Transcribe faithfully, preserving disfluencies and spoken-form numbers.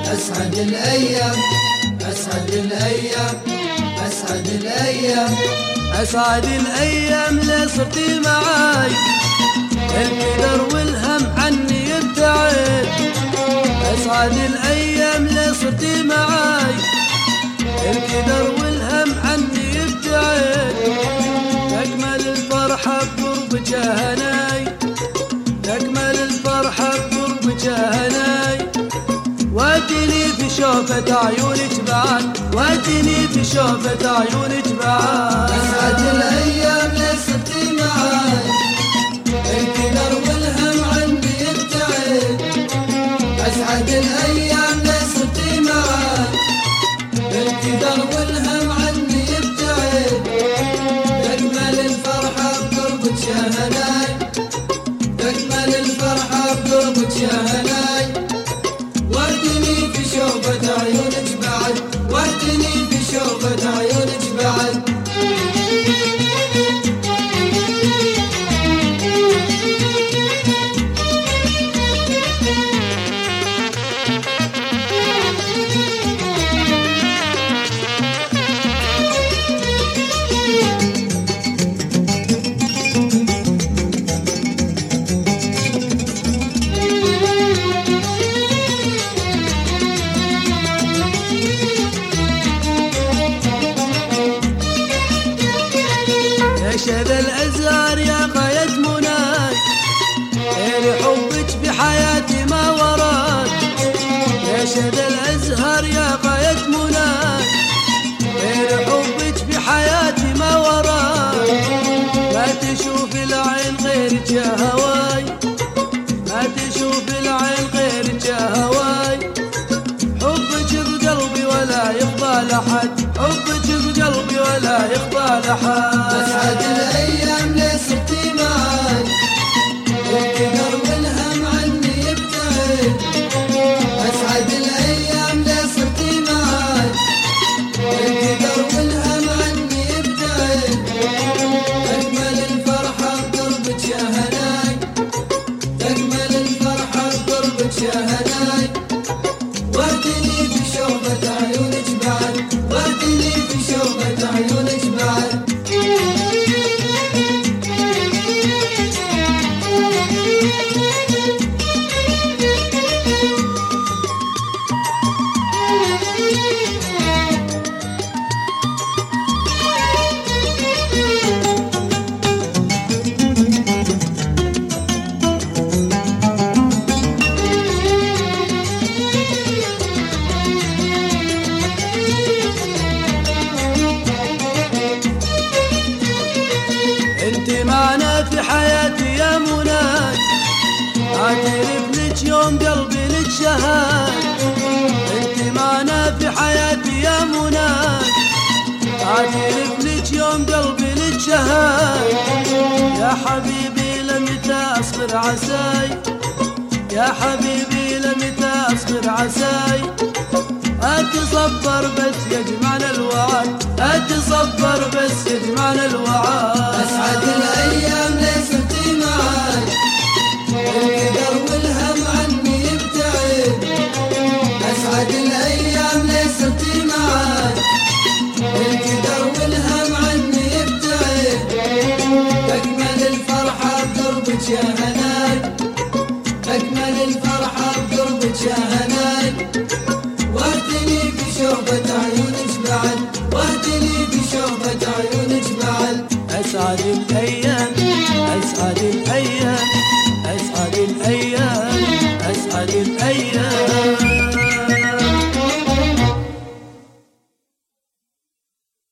أسعد الأيام أسعد الأيام أسعد الأيام أسعد الأيام اللي صرتي معاي، الكدر والهم عني يبتعد. أسعد الأيام اللي صرتي معاي، الكدر والهم عني يبتعد. تكمل الفرحة بقربك يا هناي، تكمل الفرحة بقربك يا هناي. وادني في شوفة عيونك بعد، وادني في شوفة عيونك بعد. أسعد الأيام اللي صرتي معاي، الكدر والهم عني يبتعد. أسعد الأيام اللي صرتي معاي، الكدر والهم عني يبتعد. تكمل الفرحة بقربك يا هناي، تكمل الفرحة بقربك يا هناي. وحدني في شوفة عيونك بعد، وحدني في شوفة عيونك بعد. نشد الأزهار يا غاية مناي، غير حبك بحياتي ما وراد. نشد الأزهار يا غاية مناي، غير حبك بحياتي ما وراد. ما تشوف العين غيرك يا هواي، ما تشوف العين غيرك يا هواي. حبك بقلبي ولا يخضى لحد، حبك بقلبي ولا يخضى لحد. أسعد الأيام اللي صرتي معاي، الكدر والهم عني يبتعد. أسعد الأيام اللي صرتي معاي، الكدر والهم عني يبتعد. تكمل الفرحة بقربك يا هناي، تكمل الفرحة بقربك يا هناي. وحدني في شوفة عيونك بعد، وحدني في شوفة عيونك بعد. انت معنا في حياتي يا مناي، اعترف لك يوم قلبي لك شهاد. انت معنا في حياتي يا مناي، اعترف لك يوم قلبي لك شهاد. يا حبيبي لمتى اصبر عساي، يا حبيبي لمتى اصبر عساي. اتصبر بس يجمعنا الوعد، اتصبر بس يجمعنا الوعد. أسعد الأيام اللي صرتي معاي، الكدر والهم عني يبتعد. أسعد الأيام اللي صرتي معاي، الكدر والهم عني يبتعد. تكمل الفرحة بقربك يا هناي، تكمل الفرحة بقربك يا هناي. وحدني في شوفة عيونك بعد، وحدني في شوفة عيونك بعد. أسعد الأيام